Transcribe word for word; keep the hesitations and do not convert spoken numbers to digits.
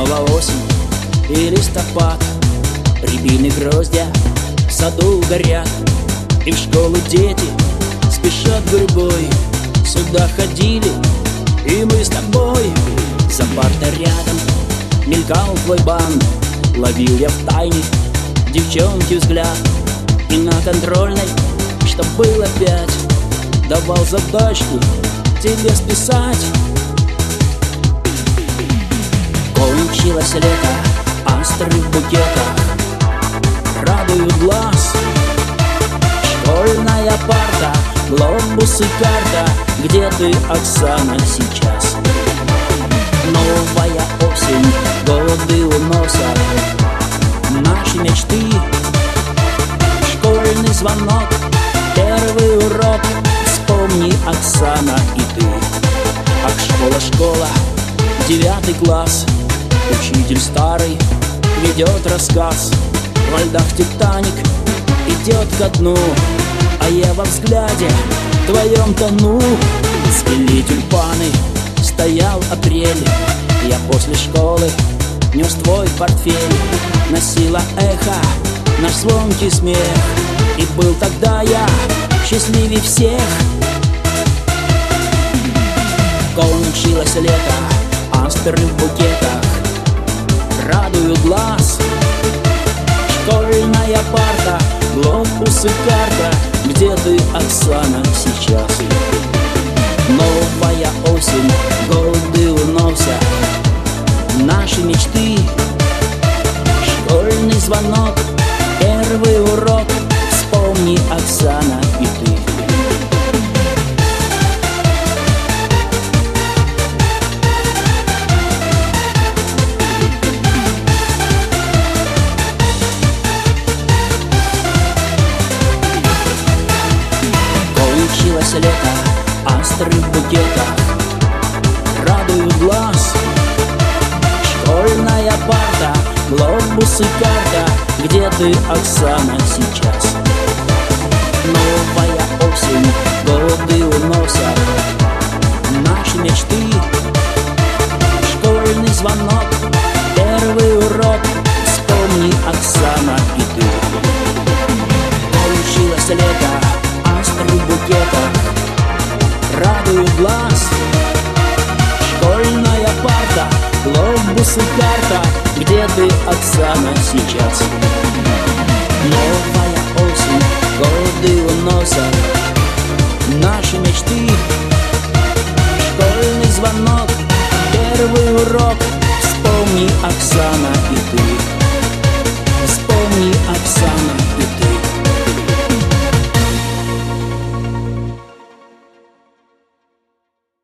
Снова осень и листопад, рябины гроздья в саду горят, и в школу дети спешат гурьбой. Сюда ходили и мы с тобой. За партой рядом мелькал твой банк, ловил я в тайне девчонки взгляд, и на контрольной, что было пять, давал задачку тебе списать. Кончилось лето, астры в букетах радуют глаз. Школьная парта, глобус и карта, где ты, Оксана, сейчас? Новая осень, годы уносят наши мечты. Школьный звонок, первый урок, вспомни, Оксана, и ты. Ах, школа, школа, девятый класс, учитель старый ведет рассказ. Во льдах Титаник идет ко дну, а я во взгляде твоем тону. Цвели тюльпаны, стоял апрель, я после школы нес твой портфель. Носила эхо наш звонкий смех, и был тогда я счастливее всех. Кончилось лето, астры в букетах радуют глаз. Школьная парта, глобус и карта, где ты, Оксана, сейчас? Новая осень, годы уносят наши мечты. Школьный звонок, первый урок, вспомни, Оксана, и ты. Кончилось лето, астры в букетах радуют глаз. Школьная парта, глобус и карта, где ты, Оксана, сейчас? Новая осень, годы уносят наши мечты. Школьный звонок, первый урок, вспомни, Оксана, и ты. Кончилось лето, астры в букетах радуют глаз. Школьная парта, глобус и карта, где ты, Оксана, сейчас? Новая осень, годы уносят наши мечты. Школьный звонок, первый урок, вспомни, Оксана, и ты.